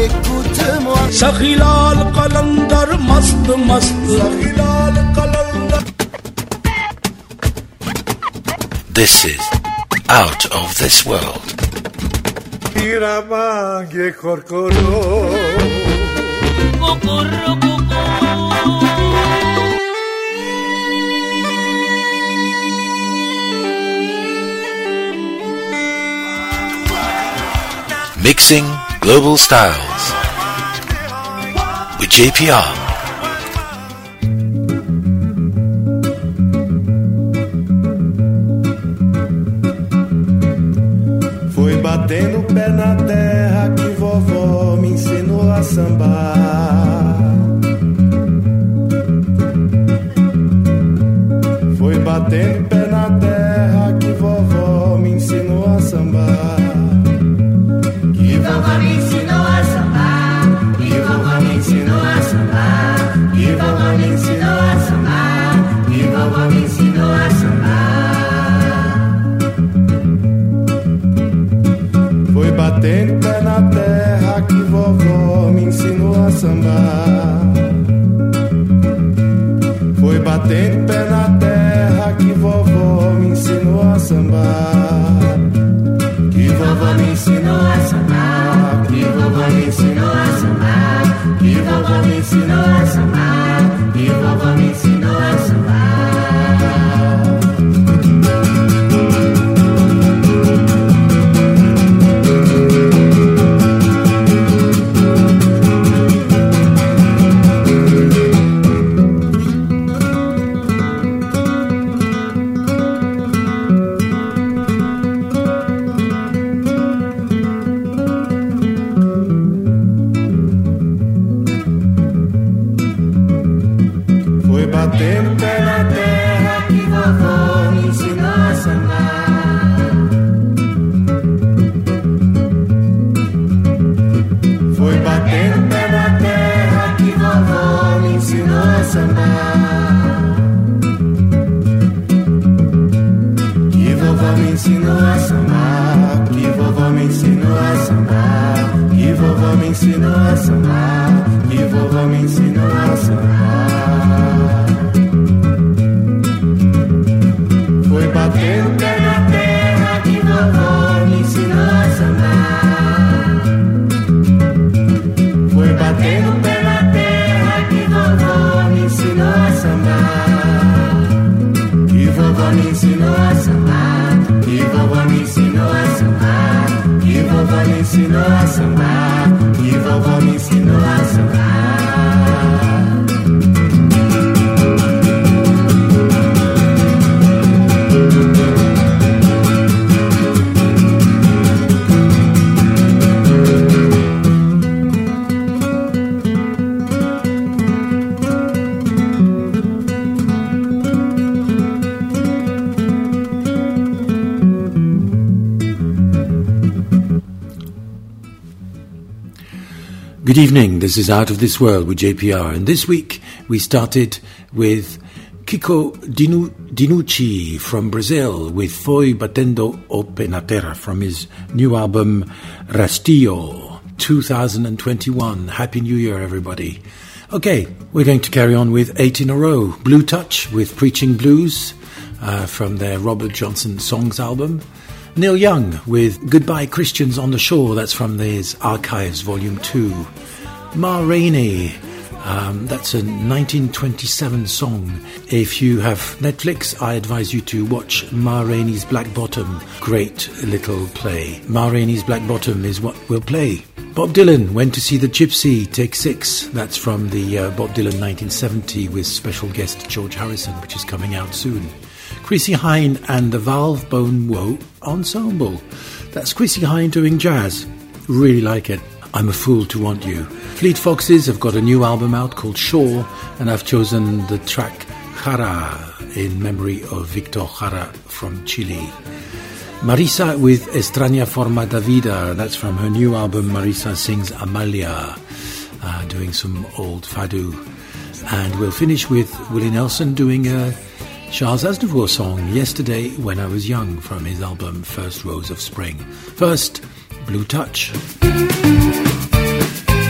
écoute-moi. Sakhilal Qalandar mast mast. Sakhilal Qalandar. This is Out of This World. Iramange korkoro. Mixing Global Styles with JPR. Foi batendo o pé na terra que vovó me ensinou a sambar. Foi batendo o pé na terra que vovó me ensinou a sambar. Que vovó me ensinou a sambar. Que vovó me ensinou a sambar. Que vovó me ensinou a sambar. Que vovó me ensinou a sambar. Foi batendo o pé na terra que vovó me ensinou a sambar. Foi batendo o pé na terra que vovó me ensinou a sambar. Que vovó me ensinou a sambar. Que vovó me ensinou a sambar. Que vovó me ensinou a sambar. Que vovó me ensinou a sambar. Good evening, this is Out of This World with JPR, and this week we started with Kiko Dinucci from Brazil with Foi Batendo o Pé na Terra from his new album Rastillo 2021. Happy New Year, everybody. Okay, we're going to carry on with 8 in a row. Blue Touch with Preaching Blues from their Robert Johnson Songs album. Neil Young with Goodbye Christians on the Shore, that's from his Archives Volume 2. Ma Rainey, that's a 1927 song. If you have Netflix, I advise you to watch Ma Rainey's Black Bottom. Great little play. Ma Rainey's Black Bottom is what we'll play. Bob Dylan, Went to See the Gypsy, Take 6. That's from the Bob Dylan 1970 with special guest George Harrison, which is coming out soon. Chrissy Hine and the Valve Bone Woe Ensemble. That's Chrissy Hine doing jazz. Really like it. I'm a Fool to Want You. Fleet Foxes have got a new album out called Shore, and I've chosen the track Jara in memory of Victor Jara from Chile. Marisa with Extraña Forma da Vida. That's from her new album Marisa Sings Amalia, doing some old fado. And we'll finish with Willie Nelson doing a Charles Aznavour song, Yesterday When I Was Young, from his album First Rose of Spring. First, Blue Touch.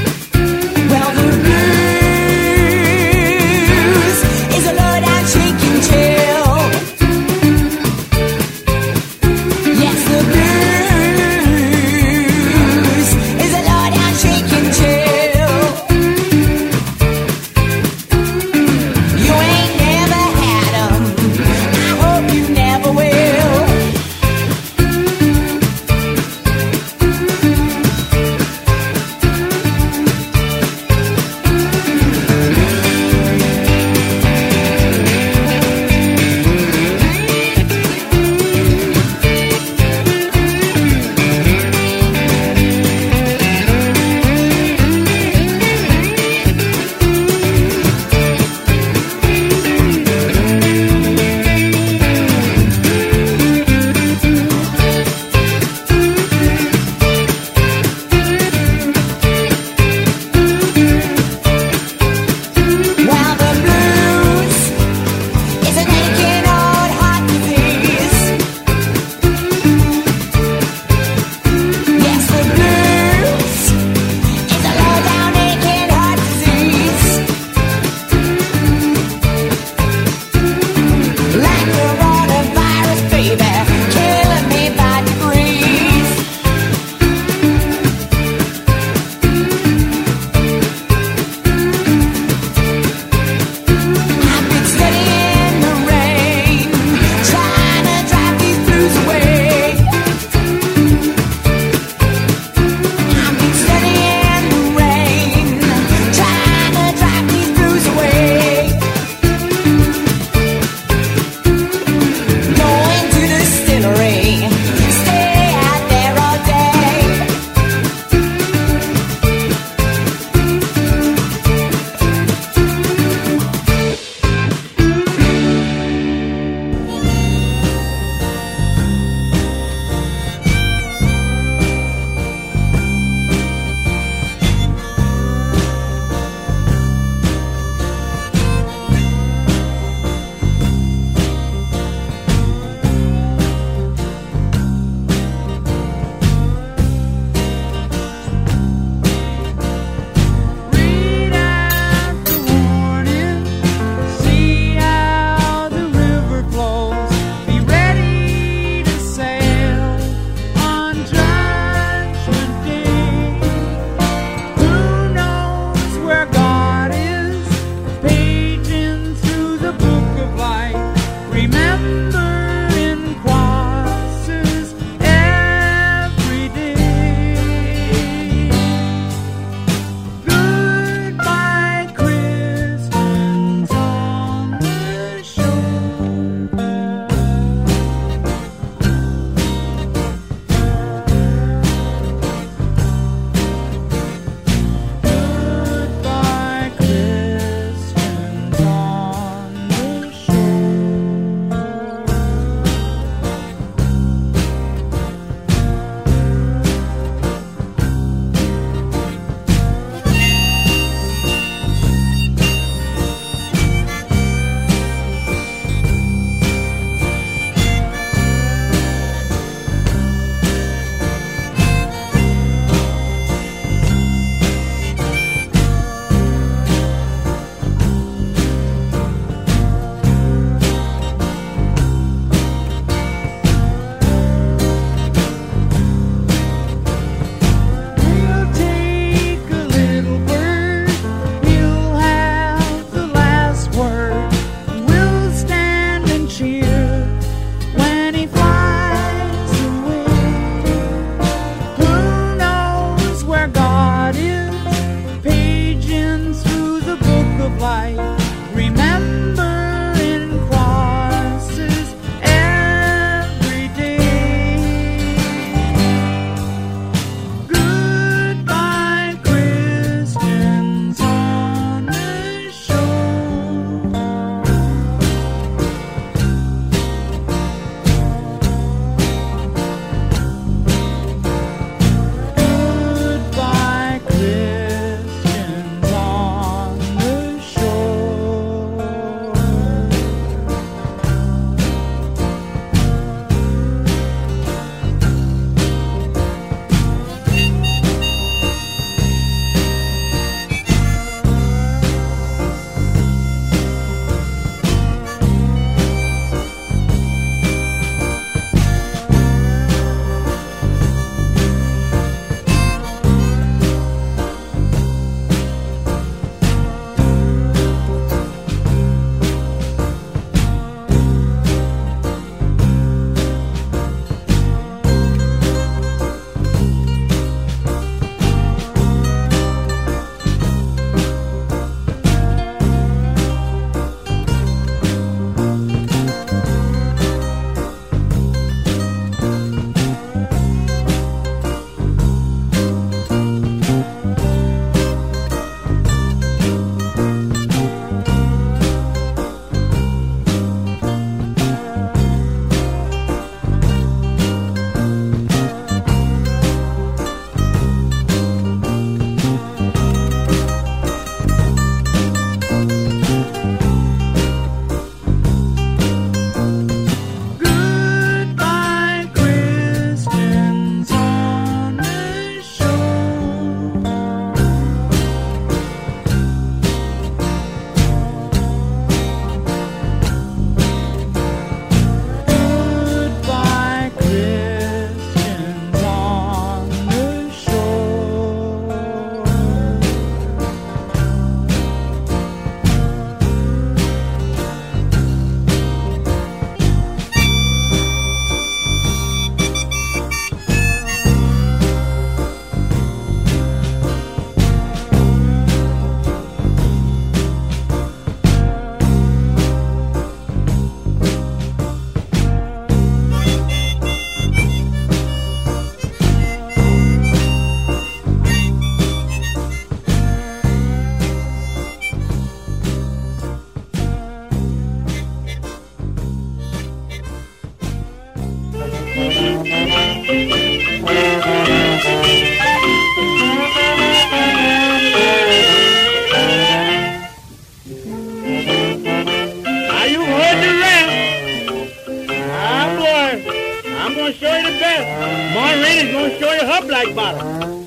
gonna show you the best. Maureen's gonna show you her black bottom.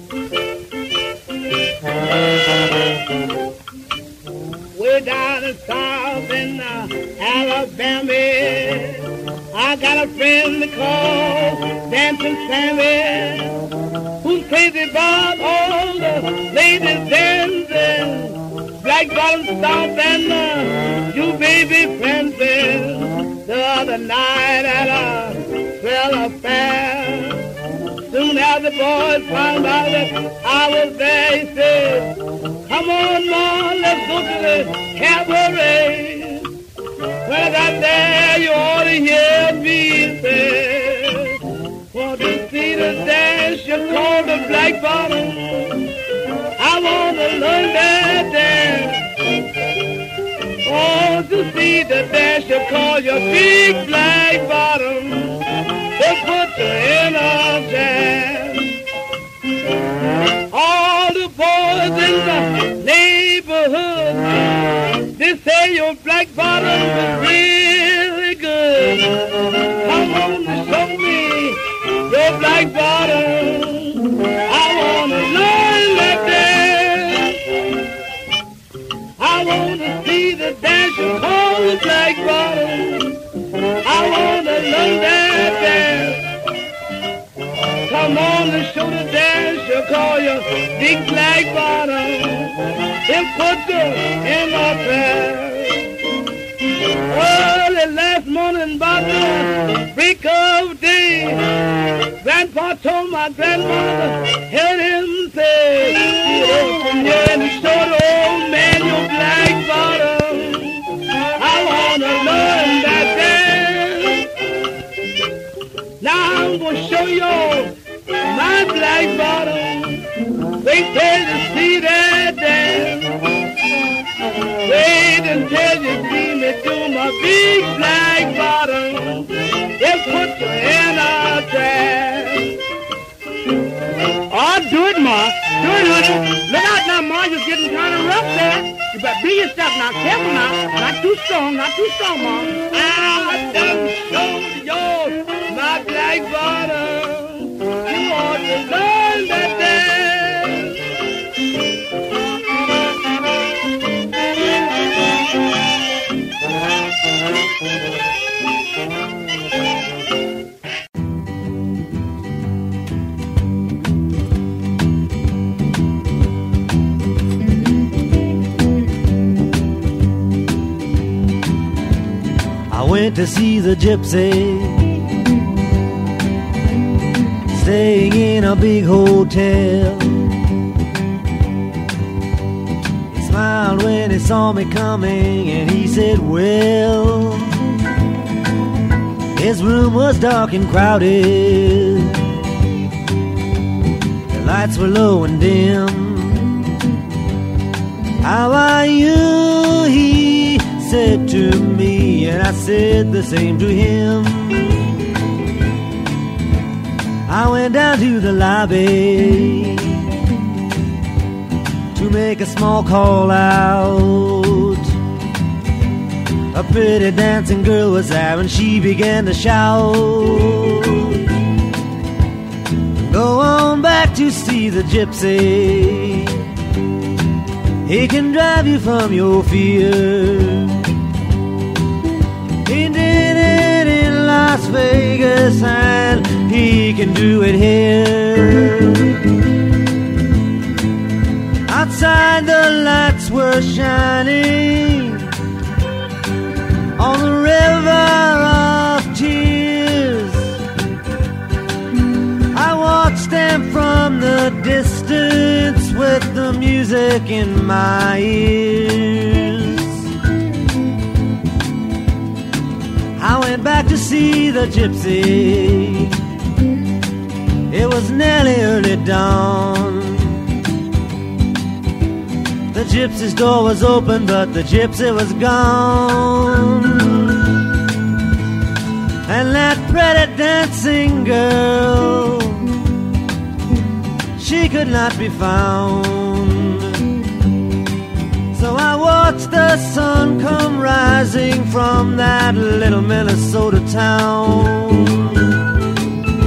Way down in South in Alabama, I got a friend called Dancing Sammy, who's crazy about all the ladies dancing. Black bottom stop and you baby friends. The other night at a swell affair, soon as the boys found out that I was there, he said, come on, Ma, let's go to the cabaret. When I got there, you ought to hear me say, want to see the dance you call the black bottom. I want to learn that dance. Want to see the dance you call your big black bottom. They put you in a jam. All the boys in the neighborhood, they say your black bottom is really good. Come on to show me your black bottom. I want to learn that dance. I want to see the dance you call the black bottom. I want to learn that dance. Come on and show the dance you call your big black bottom. It put you in my bed. Early last morning about the break of day, Grandpa told my grandmother, heard him say, yeah, and he showed the old man your black bottom. I want to learn that dance. Now I'm going to show you my black bottom. Wait till you see that dance. Wait until you see me do my big black bottom. It put you in a trance. Oh, do it, Ma. Do it, honey. Look out now, Ma. You're getting kind of rough there. You better be yourself now. Careful now. Not too strong. Not too strong, Ma. I done showed you my black bottom. You ought to learn that dance. I went to see the gypsy, staying in a big hotel. He smiled when he saw me coming and he said, well, his room was dark and crowded. The lights were low and dim. How are you? He said to me, and I said the same to him. I went down to the lobby to make a small call out. A pretty dancing girl was there and she began to shout, go on back to see the gypsy. He can drive you from your fear. He did it in Las Vegas and he can do it here. Outside the lights were shining on the river of tears. I watched them from the distance with the music in my ears. I went back to see the gypsy. It was nearly early dawn. The gypsy's door was open, but the gypsy was gone. And that pretty dancing girl, she could not be found. So I watched the sun come rising from that little Minnesota town.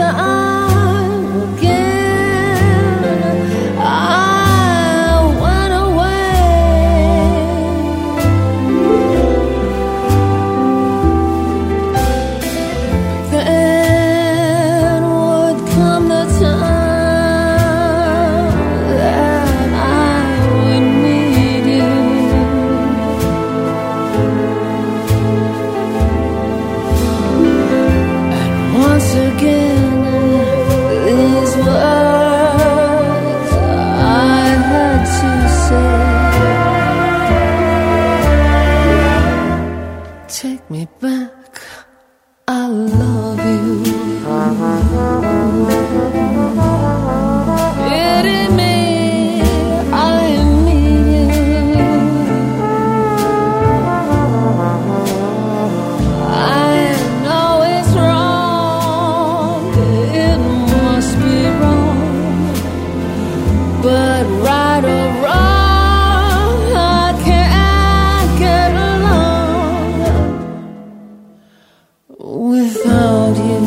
time again. I went away. Then would come the time that I would need you. Once again, these words I had to say. Take me back, I love you. Pity me, I need you. I know it's wrong, it must be wrong, but right or wrong, I can't get along without you.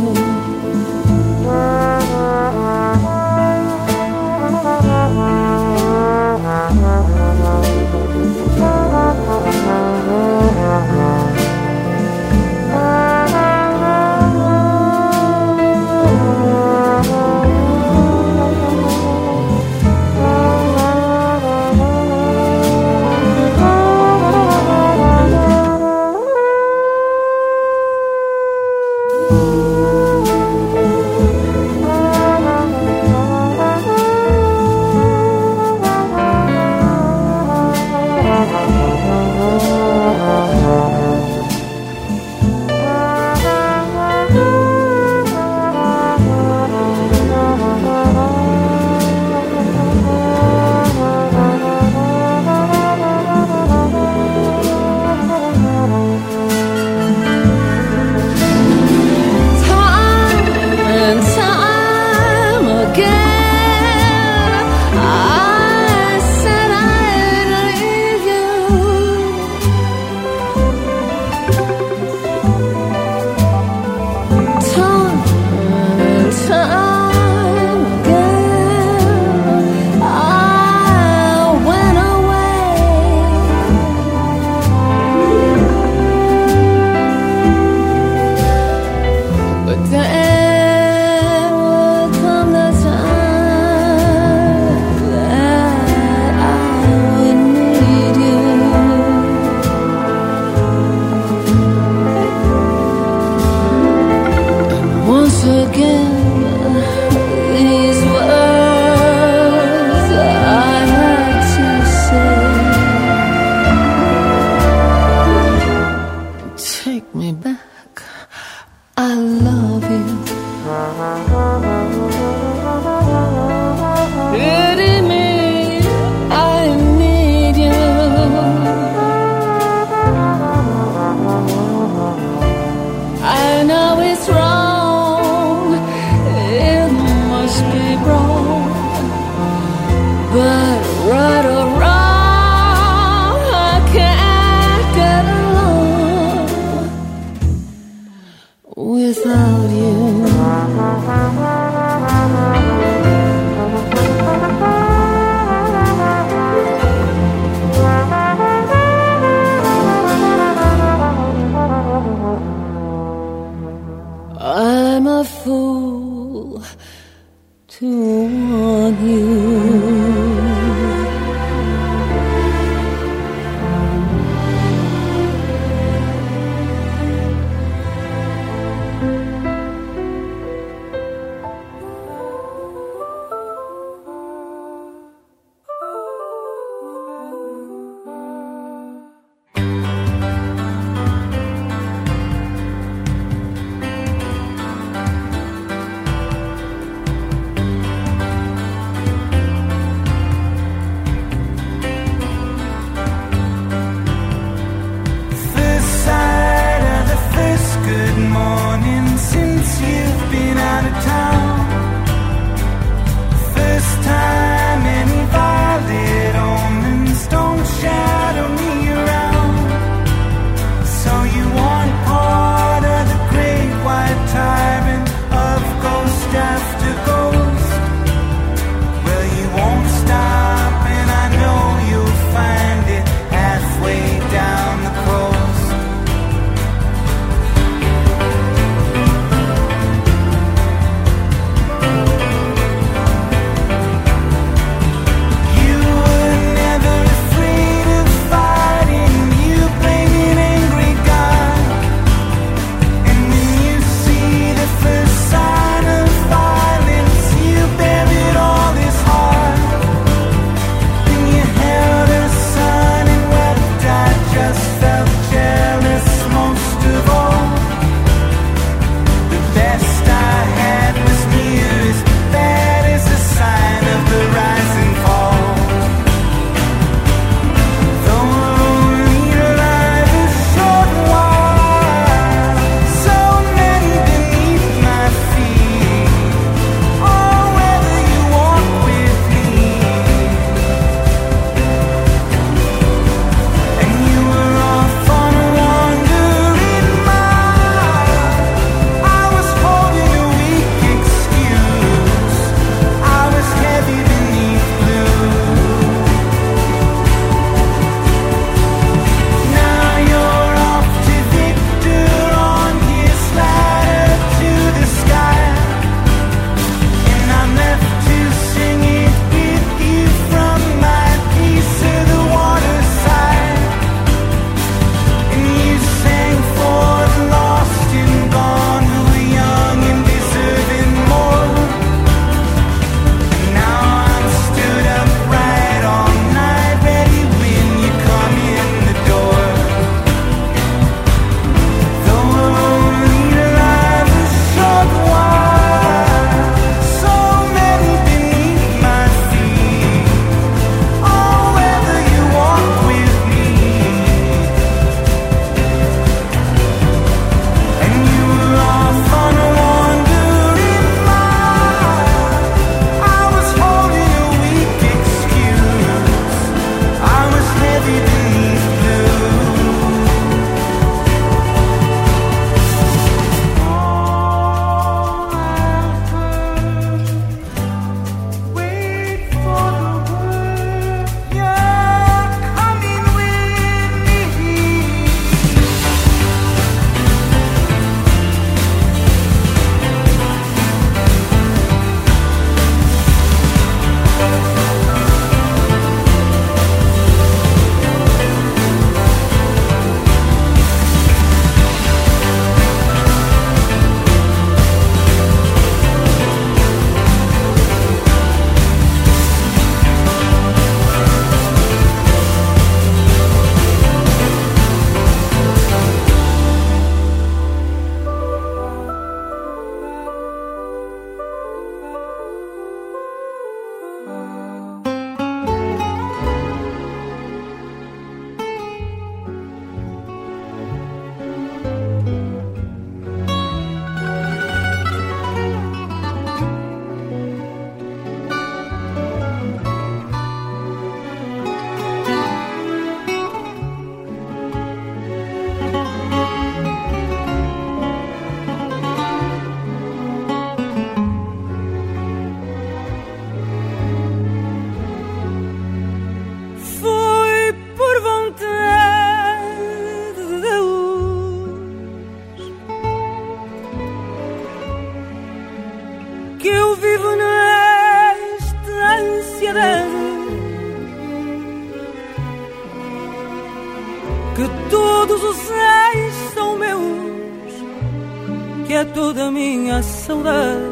toda a minha saudade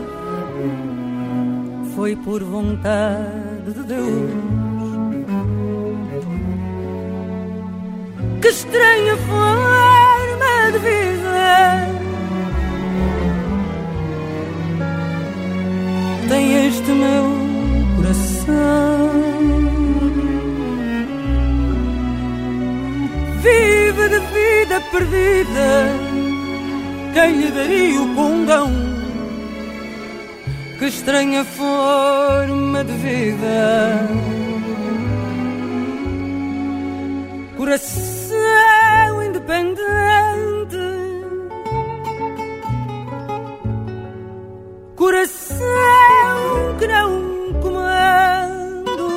foi por vontade de Deus. Que estranha forma de vida tem este meu coração. Vive de vida perdida, quem lhe daria o condão? Que estranha forma de vida, coração independente, coração que não comando.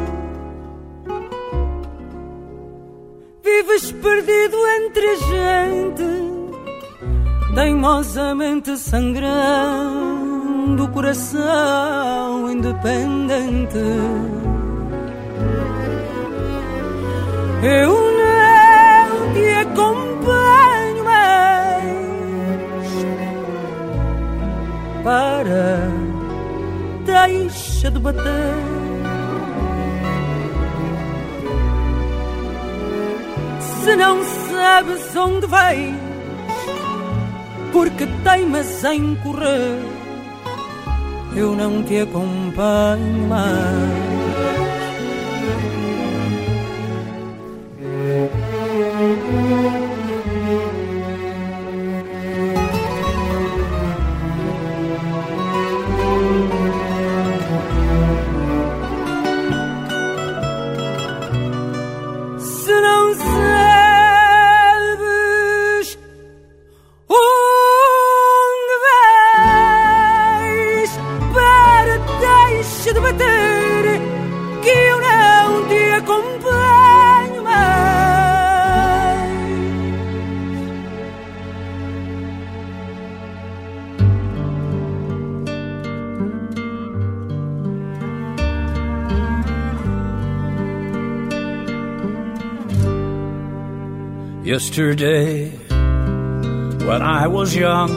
Vives perdido entre a gente, teimosamente sangrando, coração independente. Eu não te acompanho mais. Para, deixa de bater. Se não sabes onde vais, porque teimas em correr, eu não te acompanho mais. Se não sabes onde vais, para, deixa de bater, que eu não te acompanho mais. Yesterday, when I was young,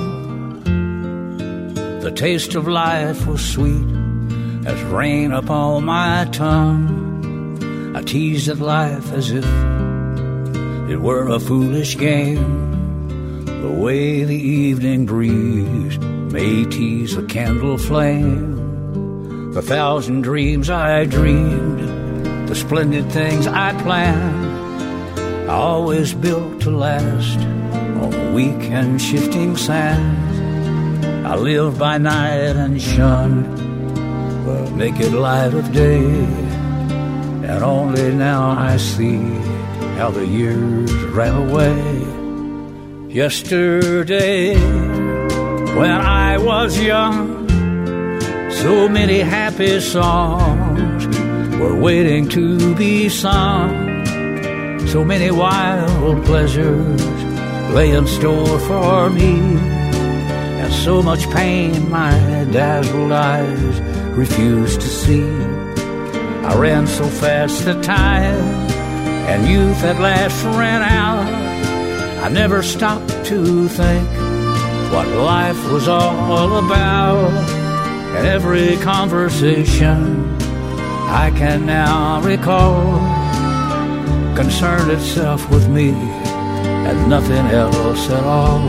the taste of life was sweet as rain upon my tongue. I teased at life as if it were a foolish game, the way the evening breeze may tease a candle flame. The thousand dreams I dreamed, the splendid things I planned, I always built to last on the weak and shifting sands. I lived by night and shunned the naked light of day, and only now I see how the years ran away. Yesterday, when I was young, so many happy songs were waiting to be sung. So many wild pleasures lay in store for me, and so much pain my dazzled eyes refused to see. I ran so fast that time and youth at last ran out. I never stopped to think what life was all about, and every conversation I can now recall concerned itself with me and nothing else at all.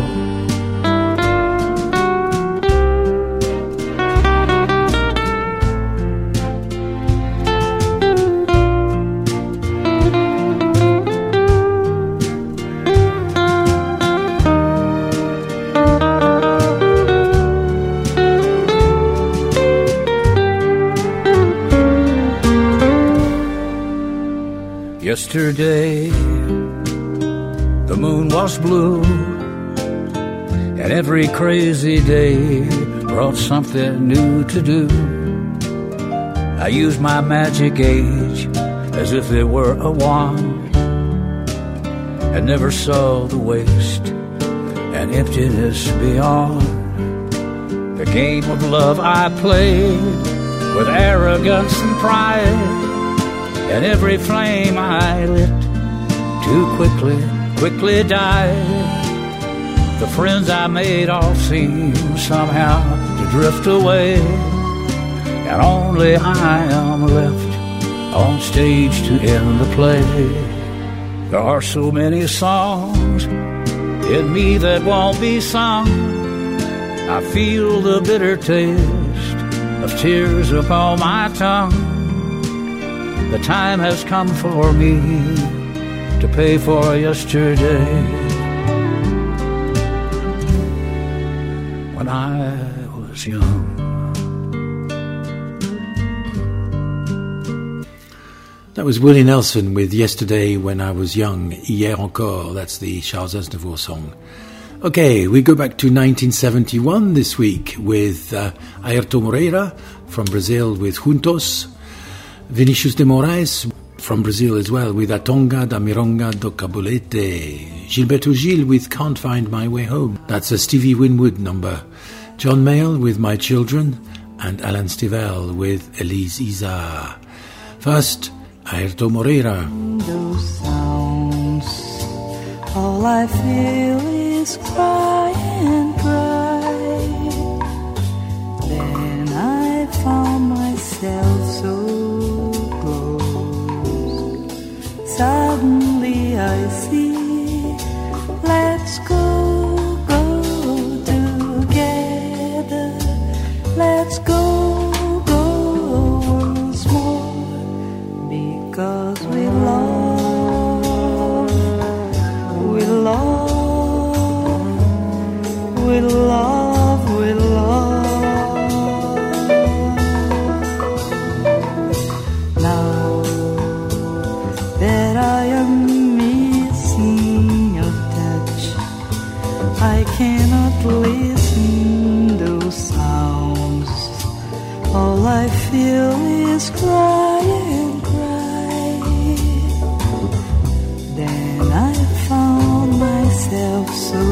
Yesterday, the moon was blue, and every crazy day brought something new to do. I used my magic age as if it were a wand, and never saw the waste and emptiness beyond. The game of love I played with arrogance and pride, and every flame I lit too quickly died. The friends I made all seem somehow to drift away, and only I am left on stage to end the play. There are so many songs in me that won't be sung. I feel the bitter taste of tears upon my tongue. The time has come for me to pay for yesterday, when I was young. That was Willie Nelson with Yesterday When I Was Young, Hier Encore. That's the Charles Aznavour song. Okay, we go back to 1971 this week with Airto Moreira from Brazil with Juntos, Vinicius de Moraes from Brazil as well with A Tonga da Mironga do Cabulete, Gilberto Gil with Can't Find My Way Home. That's a Stevie Winwood number. John Mayall with My Children, and Alan Stivell with Elise Isa. First, Airto Moreira. Those sounds, all I feel is cry and cry. Then I found myself so close. Suddenly I see, let's go, go together. Let's go, go once more. Because we love, we love, we love, we love. Now that I am missing your touch, I cannot listen those sounds. All I feel is crying. Myself so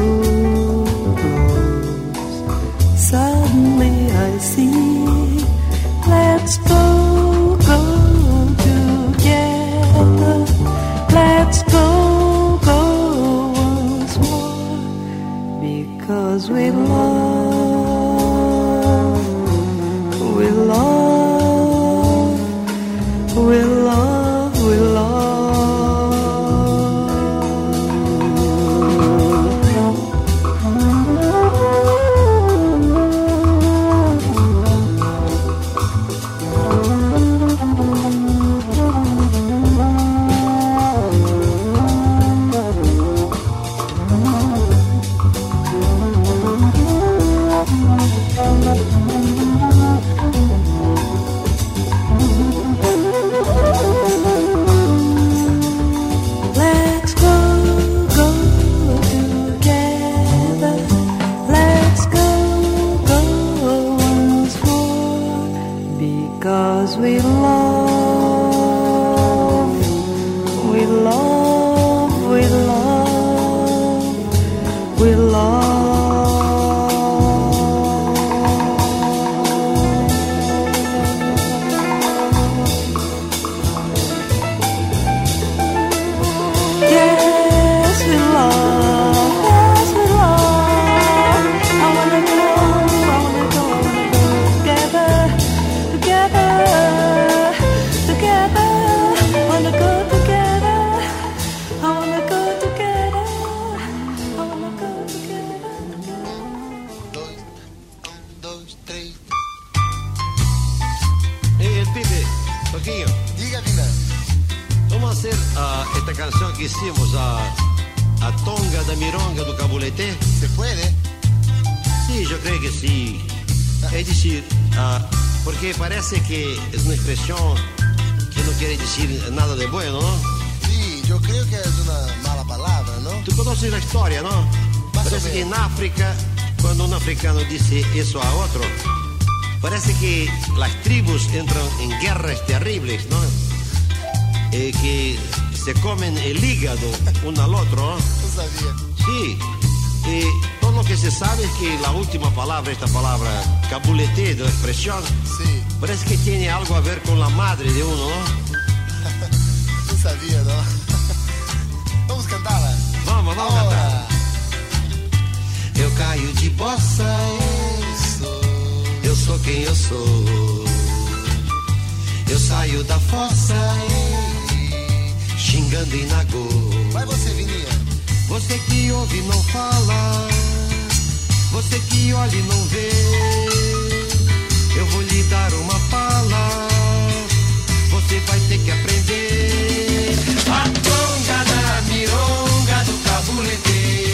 close. Suddenly I see, let's go, go together. Let's go, go once more. Because we love, we love, we love, we love. Porque parece que es una expresión que no quiere decir nada de bueno, ¿no? Sí, yo creo que es una mala palabra, ¿no? Tú conoces la historia, ¿no? Parece que en África, cuando un africano dice eso a otro, parece que las tribus entran en guerras terribles, ¿no? Que se comen el hígado uno al otro, ¿no? No sabía. Sí. Todo lo que se sabe es que la última palabra, esta palabra cabulete de la expresión, sí, parece que tiene algo a ver con la madre de uno, ¿no? No sabía, ¿no? Vamos a cantarla. Vamos a cantar. Eu caio de bossa, eu sou quem eu sou. Eu saio da fossa, xingando em nagô. Vai você, Vininha. Você que ouve e não fala, você que olha e não vê. Eu vou lhe dar uma fala, você vai ter que aprender. A tonga da mironga do cabulete.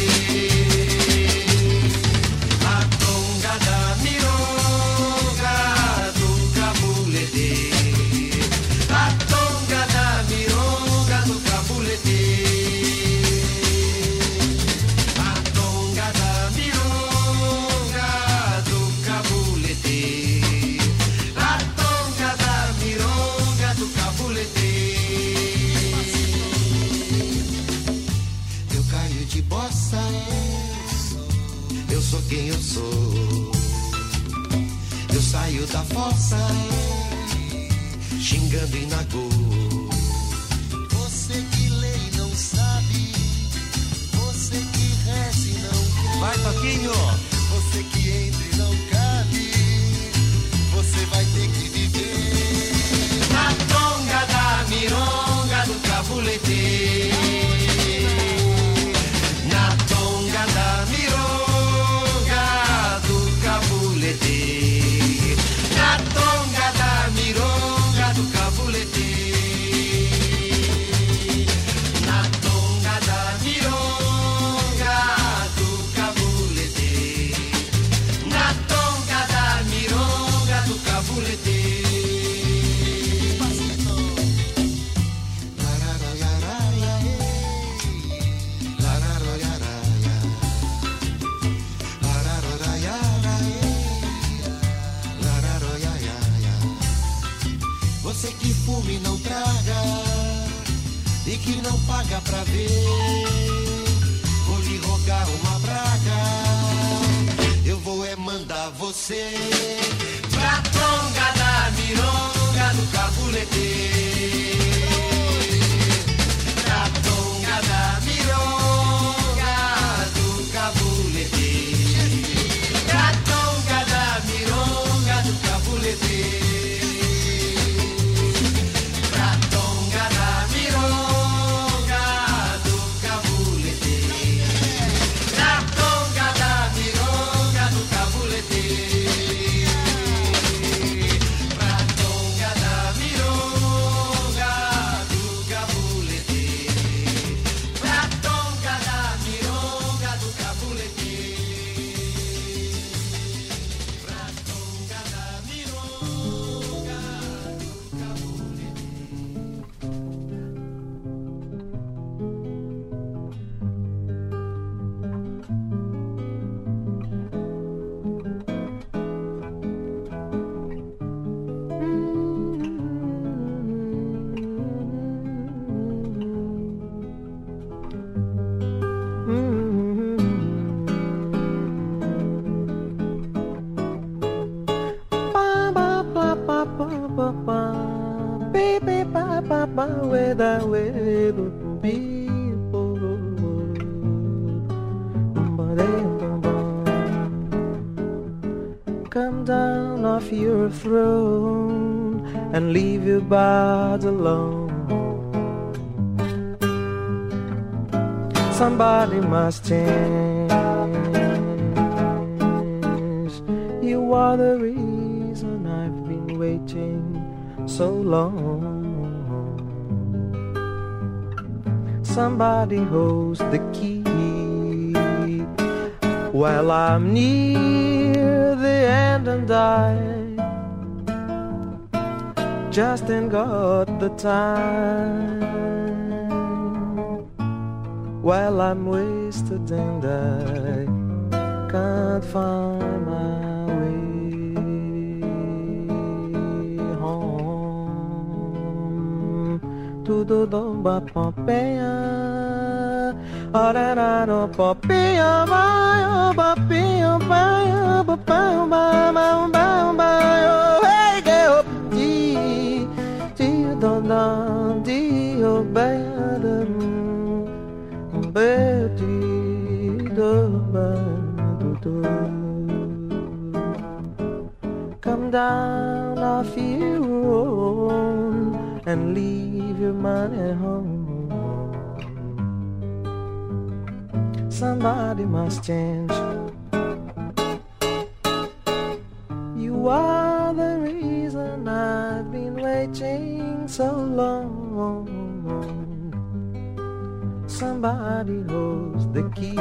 Quem eu sou, eu saio da fossa, xingando em nagô. Você que lê e não sabe, você que reza e não crê. Vai, Toquinho! Você que entra e não cabe, você vai ter que viver na tonga da mironga do cabulete. Na tonga da mironga. Na tonga da mironga do cabulete. Na tonga da mironga do cabulete. Na tonga da mironga do cabulete. Você que fuma e não traga, e que não paga pra ver, vou lhe rogar uma praga, eu vou é mandar você pra tonga da mironga do cabulete. Pra tonga da mironga do cabulete. Pra tonga da mironga do cabulete. Come down off your throne and leave your body alone. Somebody must change. You are the reason I've been waiting so long. Somebody holds the key while I'm near the end and I just ain't got the time. While I'm wasted and I can't find my way home. Tudo domba pompeia, ora no pompeia, vai o papinho, vai o papão, vai o hey girl, di dona di o bad. come down off your own and leave your money home. Somebody must change. You are the reason I've been waiting so long. Somebody holds the key.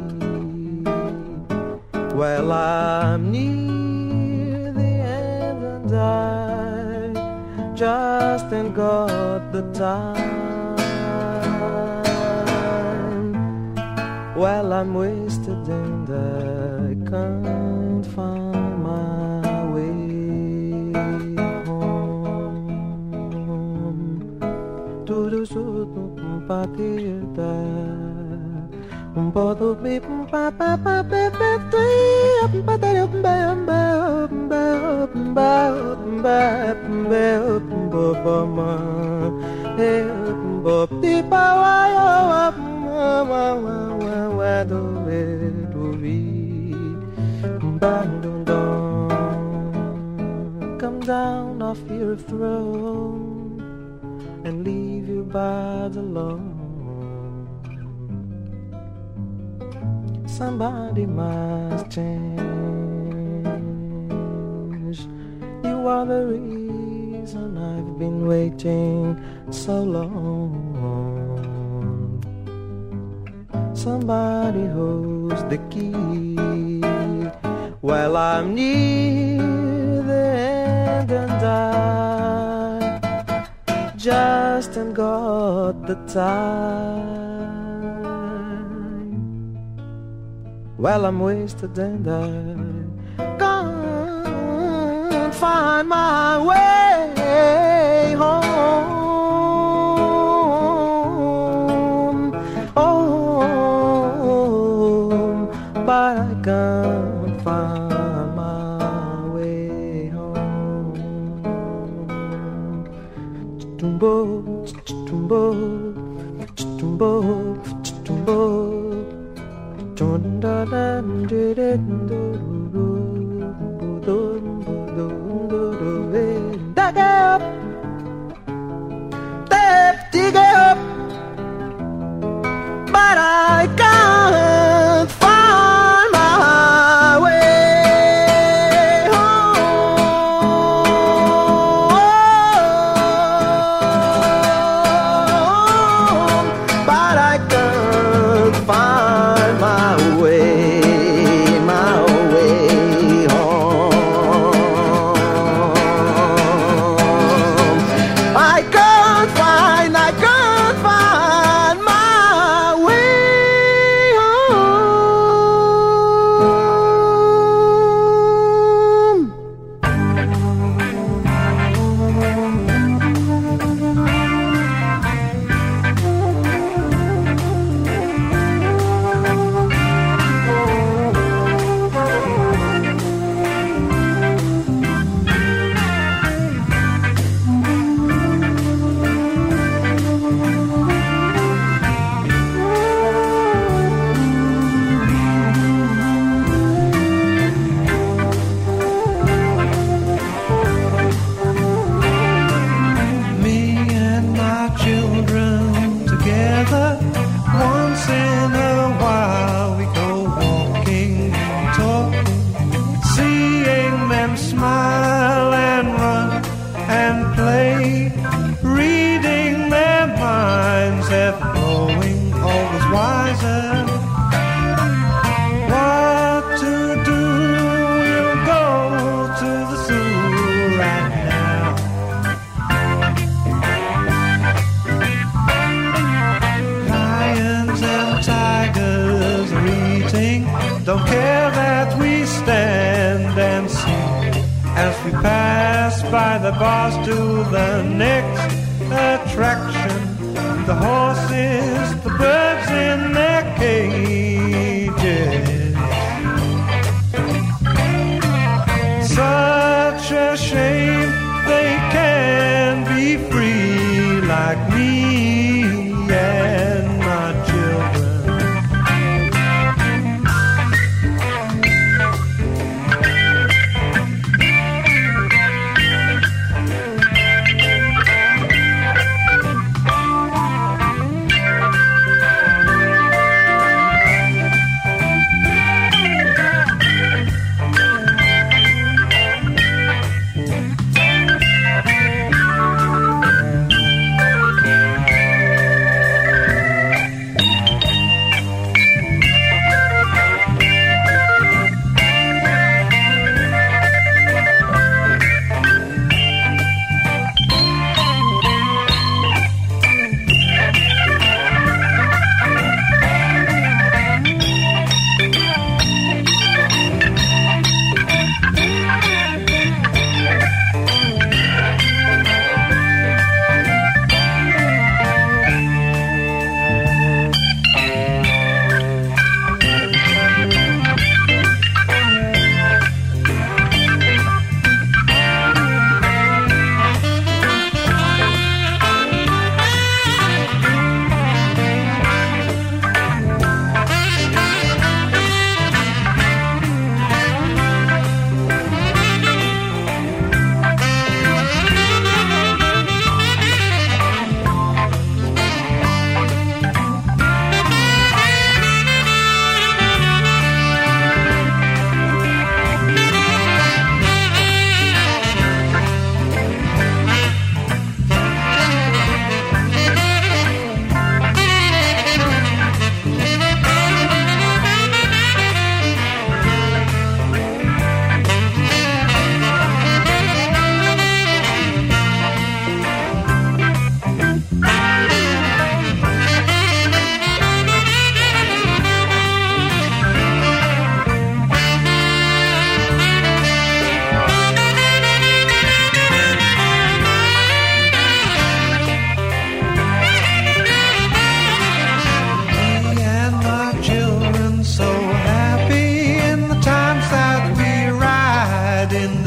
Well, I'm near the end and I just ain't got the time. Well, I'm wasted and I can't find my way home. To the southern patirda, bodo me pa pa pa pa pa pa come down off your throne and leave your body alone. Somebody must change. You are the reason I've been waiting so long. Somebody holds the key. Well, I'm near the end and I just ain't got the time. Well, I'm wasted and I can't find my way home. Oh, but I can't find my way home. Tumbo, tumbo, tumbo, tumbo. Dig up, but I can't find my way home. But I can't find my way home. I can't find my way home. Me and my children together, once in a while we go walking, talking, seeing them smile and run and play, reading their minds, they're growing always wiser. What to do? We'll go to the zoo right now. Lions and tigers are eating, don't care that we stand and see as we pass by the bars to the next attraction. The horses, the birds in their cages. Such a shame they can't be free like me and my children.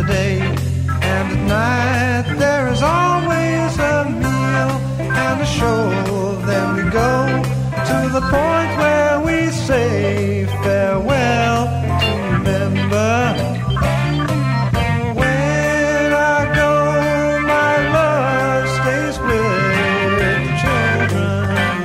day, and at night there is always a meal and a show. Then we go to the point where we say farewell to remember. When I go, my love stays with the children.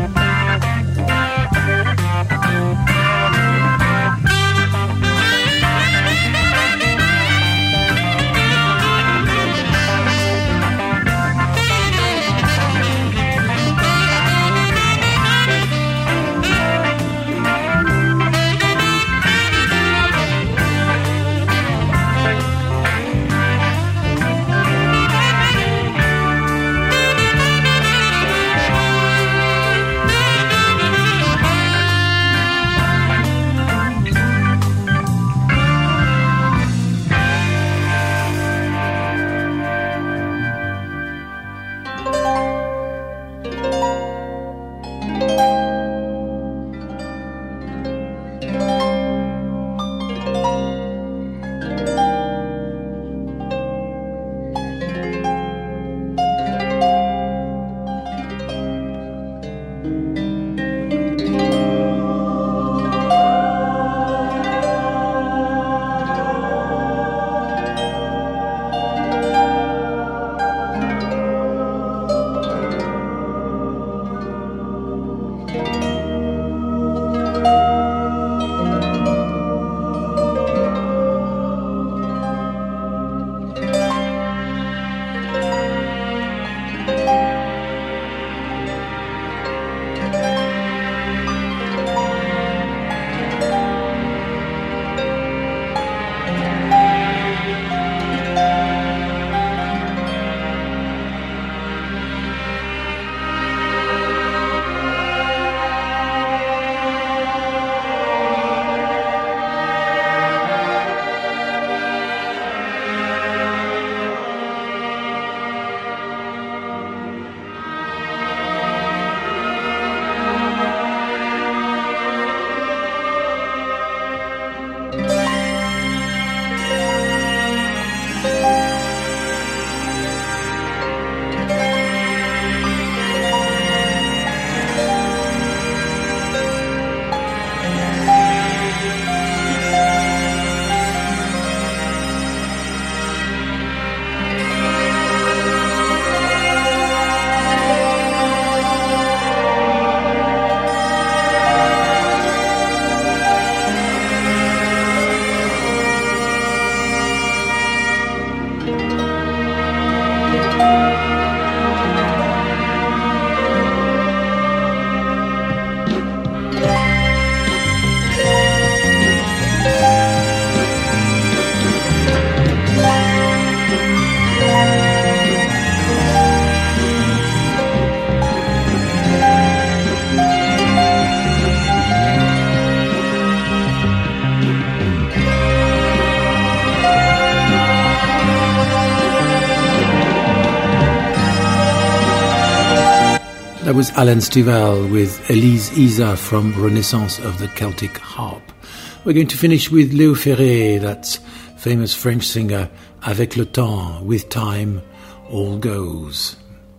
That was Alan Stivell with Elise Isa from Renaissance of the Celtic Harp. We're going to finish with Léo Ferré, that's famous French singer, Avec le temps, with time, all goes.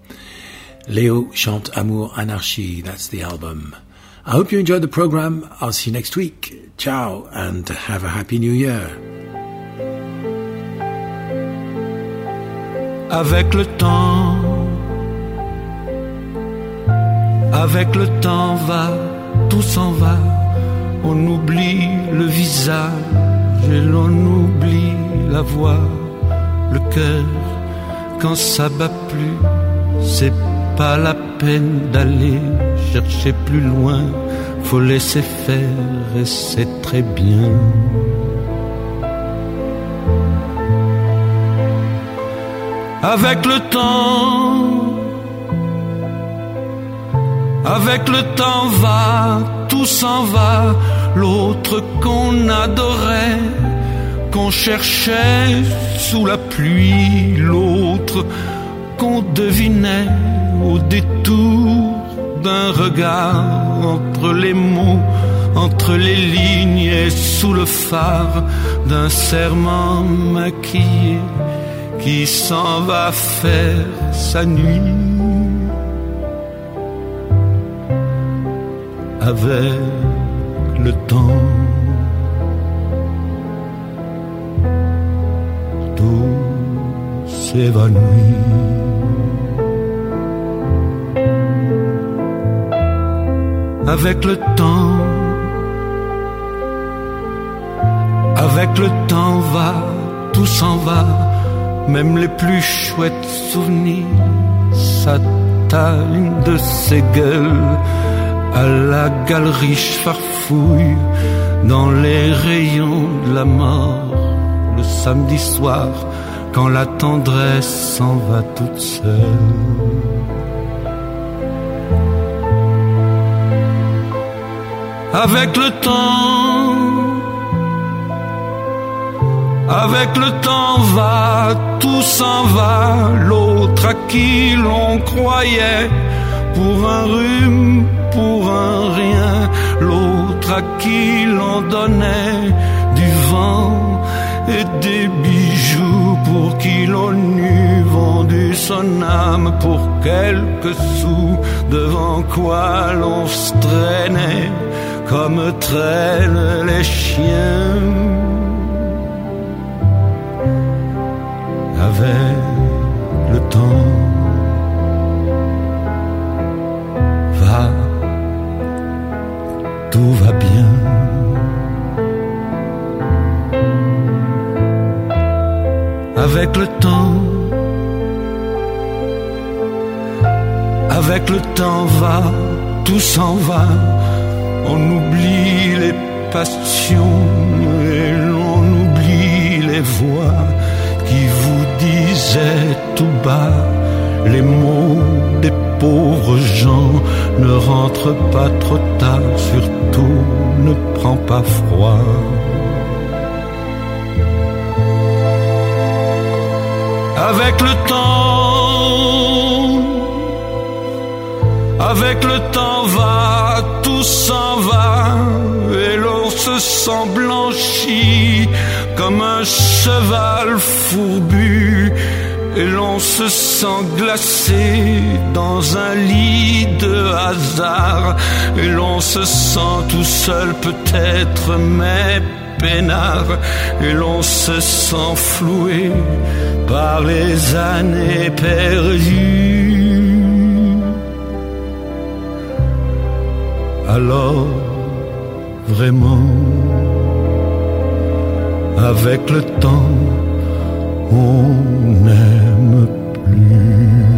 Léo chante Amour Anarchie, that's the album. I hope you enjoyed the program. I'll see you next week. Ciao, and have a happy new year. Avec le temps va, tout s'en va. On oublie le visage et l'on oublie la voix. Le cœur, quand ça bat plus, c'est pas la peine d'aller chercher plus loin. Faut laisser faire et c'est très bien. Avec le temps va, tout s'en va. L'autre qu'on adorait, qu'on cherchait sous la pluie, l'autre qu'on devinait au détour d'un regard entre les mots entre les lignes et sous le phare d'un serment maquillé qui s'en va faire sa nuit avec le temps. Tout s'évanouit. Avec le temps, va, tout s'en va, même les plus chouettes souvenirs s'attallent de ses gueules à la galerie farfouille dans les rayons de la mort le samedi soir quand la tendresse s'en va toute seule. Avec le temps va, tout s'en va, l'autre à qui l'on croyait pour un rhume, pour un rien, l'autre à qui l'on donnait du vent et des bijoux, pour qui l'on eût vendu son âme pour quelques sous, devant quoi l'on se traînait comme traînent les chiens. Avec le temps va, tout va bien. Avec le temps va, tout s'en va. On oublie les passions et l'on oublie les voix qui vous disaient tout bas les mots des pauvres gens. Ne rentre pas trop tard, surtout ne prends pas froid. Avec le temps va, tout s'en va, et l'on se sent blanchi comme un cheval fourbu, et l'on se sent glacé dans un lit de hasard, et l'on se sent tout seul peut-être, mais peinard, et l'on se sent floué par les années perdues. Alors, vraiment, avec le temps, on n'aime plus.